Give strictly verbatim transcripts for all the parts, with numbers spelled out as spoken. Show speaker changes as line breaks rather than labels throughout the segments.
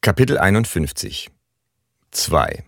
Kapitel einundfünfzig. zwei.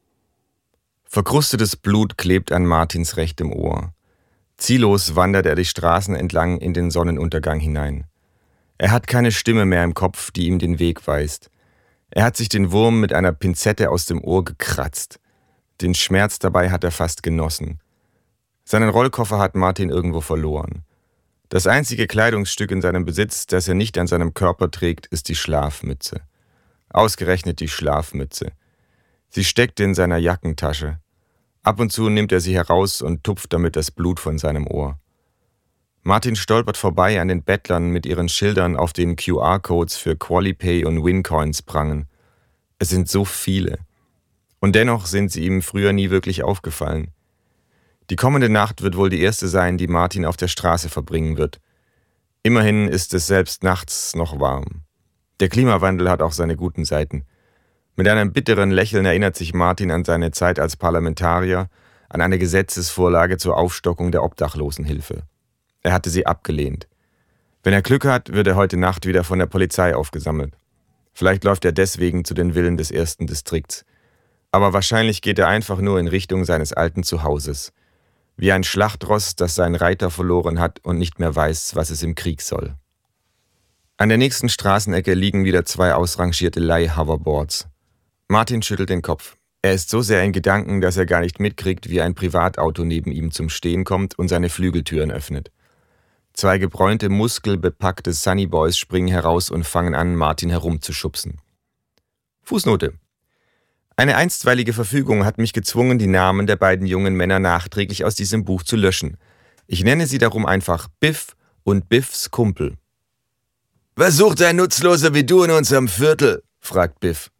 Verkrustetes Blut klebt an Martins rechtem Ohr. Ziellos wandert er die Straßen entlang in den Sonnenuntergang hinein. Er hat keine Stimme mehr im Kopf, die ihm den Weg weist. Er hat sich den Wurm mit einer Pinzette aus dem Ohr gekratzt. Den Schmerz dabei hat er fast genossen. Seinen Rollkoffer hat Martin irgendwo verloren. Das einzige Kleidungsstück in seinem Besitz, das er nicht an seinem Körper trägt, ist die Schlafmütze. Ausgerechnet die Schlafmütze. Sie steckt in seiner Jackentasche. Ab und zu nimmt er sie heraus und tupft damit das Blut von seinem Ohr. Martin stolpert vorbei an den Bettlern mit ihren Schildern, auf denen Q R-Codes für Qualipay und Wincoins prangen. Es sind so viele. Und dennoch sind sie ihm früher nie wirklich aufgefallen. Die kommende Nacht wird wohl die erste sein, die Martin auf der Straße verbringen wird. Immerhin ist es selbst nachts noch warm. Der Klimawandel hat auch seine guten Seiten. Mit einem bitteren Lächeln erinnert sich Martin an seine Zeit als Parlamentarier, an eine Gesetzesvorlage zur Aufstockung der Obdachlosenhilfe. Er hatte sie abgelehnt. Wenn er Glück hat, wird er heute Nacht wieder von der Polizei aufgesammelt. Vielleicht läuft er deswegen zu den Villen des ersten Distrikts. Aber wahrscheinlich geht er einfach nur in Richtung seines alten Zuhauses. Wie ein Schlachtross, das seinen Reiter verloren hat und nicht mehr weiß, was es im Krieg soll. An der nächsten Straßenecke liegen wieder zwei ausrangierte Leih-Hoverboards. Martin schüttelt den Kopf. Er ist so sehr in Gedanken, dass er gar nicht mitkriegt, wie ein Privatauto neben ihm zum Stehen kommt und seine Flügeltüren öffnet. Zwei gebräunte, muskelbepackte Sunnyboys springen heraus und fangen an, Martin herumzuschubsen. Fußnote. Eine einstweilige Verfügung hat mich gezwungen, die Namen der beiden jungen Männer nachträglich aus diesem Buch zu löschen. Ich nenne sie darum einfach Biff und Biffs Kumpel. »Was sucht ein Nutzloser wie du in unserem Viertel?« fragt Biff.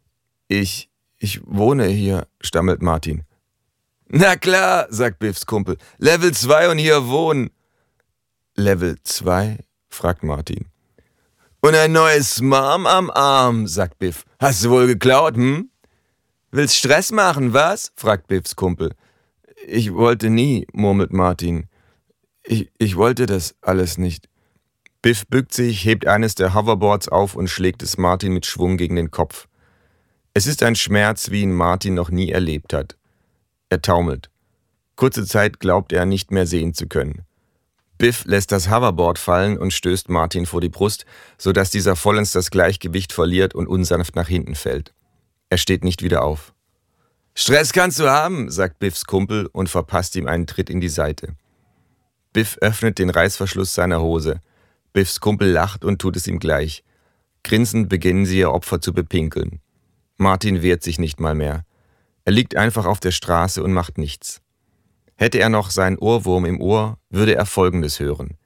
Ich, ich wohne hier«, stammelt Martin. »Na klar«, sagt Biffs Kumpel, »Level zwei und hier wohnen.« »Level zwei?«, fragt Martin. »Und ein neues Mom am Arm«, sagt Biff. »Hast du wohl geklaut, hm?« »Willst Stress machen, was?«, fragt Biffs Kumpel. »Ich wollte nie«, murmelt Martin. Ich, ich wollte das alles nicht.« Biff bückt sich, hebt eines der Hoverboards auf und schlägt es Martin mit Schwung gegen den Kopf. Es ist ein Schmerz, wie ihn Martin noch nie erlebt hat. Er taumelt. Kurze Zeit glaubt er, nicht mehr sehen zu können. Biff lässt das Hoverboard fallen und stößt Martin vor die Brust, sodass dieser vollends das Gleichgewicht verliert und unsanft nach hinten fällt. Er steht nicht wieder auf. »Stress kannst du haben«, sagt Biffs Kumpel und verpasst ihm einen Tritt in die Seite. Biff öffnet den Reißverschluss seiner Hose. Biffs Kumpel lacht und tut es ihm gleich. Grinsend beginnen sie ihr Opfer zu bepinkeln. Martin wehrt sich nicht mal mehr. Er liegt einfach auf der Straße und macht nichts. Hätte er noch seinen Ohrwurm im Ohr, würde er Folgendes hören.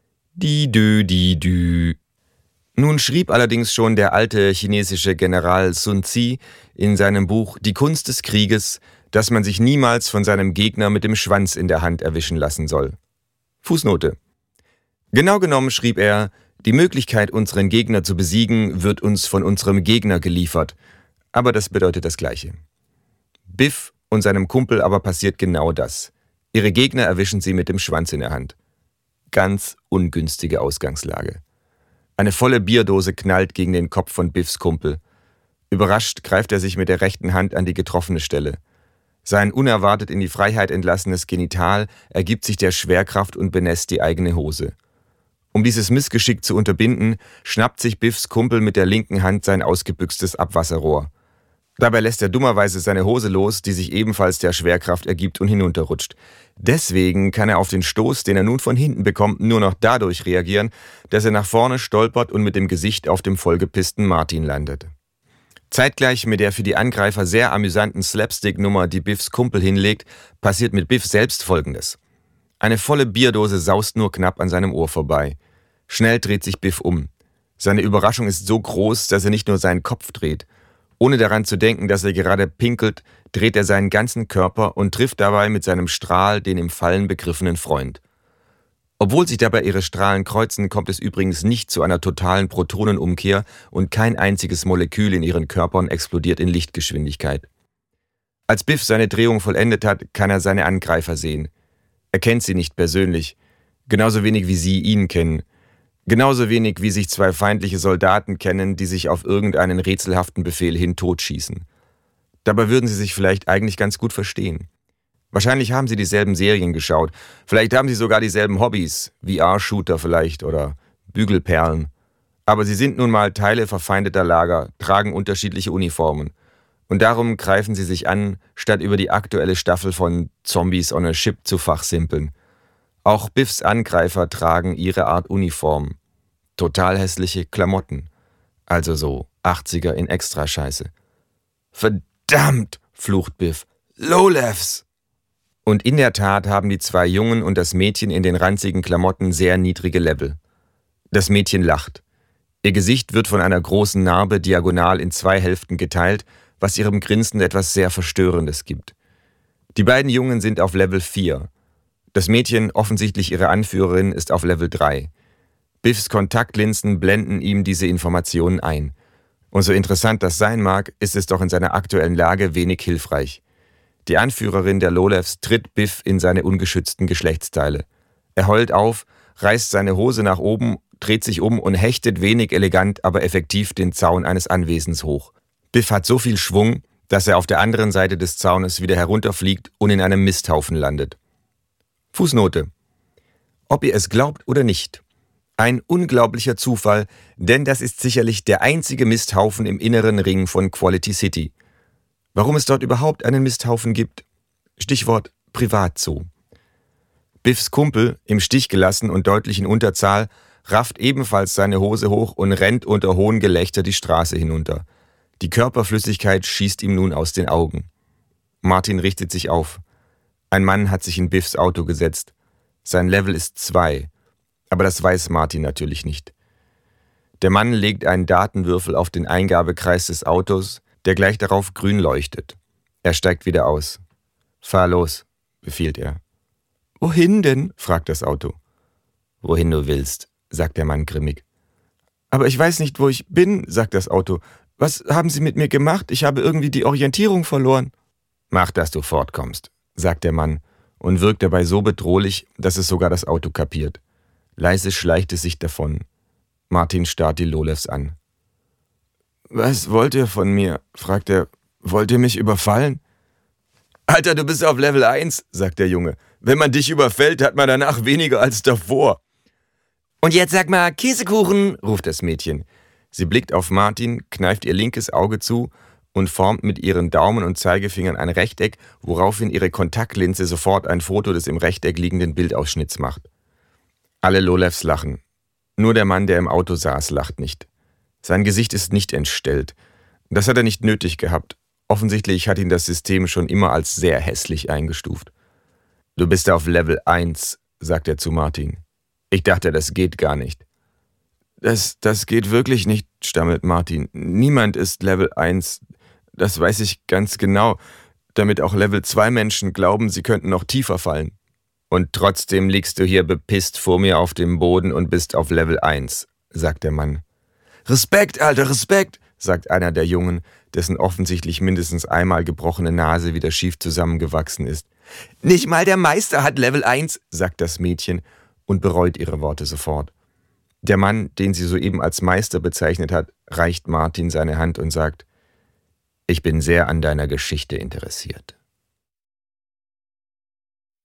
Di-dü, di-dü. Nun schrieb allerdings schon der alte chinesische General Sun Tzu in seinem Buch Die Kunst des Krieges, dass man sich niemals von seinem Gegner mit dem Schwanz in der Hand erwischen lassen soll. Fußnote. Genau genommen schrieb er, die Möglichkeit, unseren Gegner zu besiegen, wird uns von unserem Gegner geliefert. Aber das bedeutet das Gleiche. Biff und seinem Kumpel aber passiert genau das. Ihre Gegner erwischen sie mit dem Schwanz in der Hand. Ganz ungünstige Ausgangslage. Eine volle Bierdose knallt gegen den Kopf von Biffs Kumpel. Überrascht greift er sich mit der rechten Hand an die getroffene Stelle. Sein unerwartet in die Freiheit entlassenes Genital ergibt sich der Schwerkraft und benässt die eigene Hose. Um dieses Missgeschick zu unterbinden, schnappt sich Biffs Kumpel mit der linken Hand sein ausgebüxtes Abwasserrohr. Dabei lässt er dummerweise seine Hose los, die sich ebenfalls der Schwerkraft ergibt und hinunterrutscht. Deswegen kann er auf den Stoß, den er nun von hinten bekommt, nur noch dadurch reagieren, dass er nach vorne stolpert und mit dem Gesicht auf dem vollgepissten Martin landet. Zeitgleich mit der für die Angreifer sehr amüsanten Slapstick-Nummer, die Biffs Kumpel hinlegt, passiert mit Biff selbst Folgendes. Eine volle Bierdose saust nur knapp an seinem Ohr vorbei. Schnell dreht sich Biff um. Seine Überraschung ist so groß, dass er nicht nur seinen Kopf dreht. Ohne daran zu denken, dass er gerade pinkelt, dreht er seinen ganzen Körper und trifft dabei mit seinem Strahl den im Fallen begriffenen Freund. Obwohl sich dabei ihre Strahlen kreuzen, kommt es übrigens nicht zu einer totalen Protonenumkehr und kein einziges Molekül in ihren Körpern explodiert in Lichtgeschwindigkeit. Als Biff seine Drehung vollendet hat, kann er seine Angreifer sehen. Er kennt sie nicht persönlich, genauso wenig wie sie ihn kennen. Genauso wenig wie sich zwei feindliche Soldaten kennen, die sich auf irgendeinen rätselhaften Befehl hin totschießen. Dabei würden sie sich vielleicht eigentlich ganz gut verstehen. Wahrscheinlich haben sie dieselben Serien geschaut, vielleicht haben sie sogar dieselben Hobbys, V R-Shooter vielleicht oder Bügelperlen. Aber sie sind nun mal Teile verfeindeter Lager, tragen unterschiedliche Uniformen. Und darum greifen sie sich an, statt über die aktuelle Staffel von Zombies on a Ship zu fachsimpeln. Auch Biffs Angreifer tragen ihre Art Uniform. Total hässliche Klamotten. Also so achtziger in Extrascheiße. Verdammt, flucht Biff. Lowlefs! Und in der Tat haben die zwei Jungen und das Mädchen in den ranzigen Klamotten sehr niedrige Level. Das Mädchen lacht. Ihr Gesicht wird von einer großen Narbe diagonal in zwei Hälften geteilt, was ihrem Grinsen etwas sehr Verstörendes gibt. Die beiden Jungen sind auf Level vier. Das Mädchen, offensichtlich ihre Anführerin, ist auf Level drei. Biffs Kontaktlinsen blenden ihm diese Informationen ein. Und so interessant das sein mag, ist es doch in seiner aktuellen Lage wenig hilfreich. Die Anführerin der Lowlefs tritt Biff in seine ungeschützten Geschlechtsteile. Er heult auf, reißt seine Hose nach oben, dreht sich um und hechtet wenig elegant, aber effektiv den Zaun eines Anwesens hoch. Biff hat so viel Schwung, dass er auf der anderen Seite des Zaunes wieder herunterfliegt und in einem Misthaufen landet. Fußnote. Ob ihr es glaubt oder nicht. Ein unglaublicher Zufall, denn das ist sicherlich der einzige Misthaufen im inneren Ring von Quality City. Warum es dort überhaupt einen Misthaufen gibt? Stichwort Privatzoo. Biffs Kumpel, im Stich gelassen und deutlich in Unterzahl, rafft ebenfalls seine Hose hoch und rennt unter hohem Gelächter die Straße hinunter. Die Körperflüssigkeit schießt ihm nun aus den Augen. Martin richtet sich auf. Ein Mann hat sich in Biffs Auto gesetzt. Sein Level ist zwei, aber das weiß Martin natürlich nicht. Der Mann legt einen Datenwürfel auf den Eingabekreis des Autos, der gleich darauf grün leuchtet. Er steigt wieder aus. »Fahr los«, befiehlt er. »Wohin denn?« fragt das Auto. »Wohin du willst«, sagt der Mann grimmig. »Aber ich weiß nicht, wo ich bin«, sagt das Auto. »Was haben Sie mit mir gemacht? Ich habe irgendwie die Orientierung verloren.« »Mach, dass du fortkommst«, sagt der Mann und wirkt dabei so bedrohlich, dass es sogar das Auto kapiert. Leise schleicht es sich davon. Martin starrt die Lowlefs an. »Was wollt ihr von mir?« fragt er. »Wollt ihr mich überfallen?« »Alter, du bist auf Level eins«, sagt der Junge. »Wenn man dich überfällt, hat man danach weniger als davor.« »Und jetzt sag mal Käsekuchen«, ruft das Mädchen. Sie blickt auf Martin, kneift ihr linkes Auge zu und formt mit ihren Daumen und Zeigefingern ein Rechteck, woraufhin ihre Kontaktlinse sofort ein Foto des im Rechteck liegenden Bildausschnitts macht. Alle Lowlefs lachen. Nur der Mann, der im Auto saß, lacht nicht. Sein Gesicht ist nicht entstellt. Das hat er nicht nötig gehabt. Offensichtlich hat ihn das System schon immer als sehr hässlich eingestuft. »Du bist auf Level eins«, sagt er zu Martin. »Ich dachte, das geht gar nicht.« Das, das geht wirklich nicht«, stammelt Martin. »Niemand ist Level eins. Das weiß ich ganz genau, damit auch Level zwei Menschen glauben, sie könnten noch tiefer fallen.« »Und trotzdem liegst du hier bepisst vor mir auf dem Boden und bist auf Level eins«, sagt der Mann. »Respekt, Alter, Respekt«, sagt einer der Jungen, dessen offensichtlich mindestens einmal gebrochene Nase wieder schief zusammengewachsen ist. »Nicht mal der Meister hat Level eins«, sagt das Mädchen und bereut ihre Worte sofort. Der Mann, den sie soeben als Meister bezeichnet hat, reicht Martin seine Hand und sagt: »Ich bin sehr an deiner Geschichte interessiert.«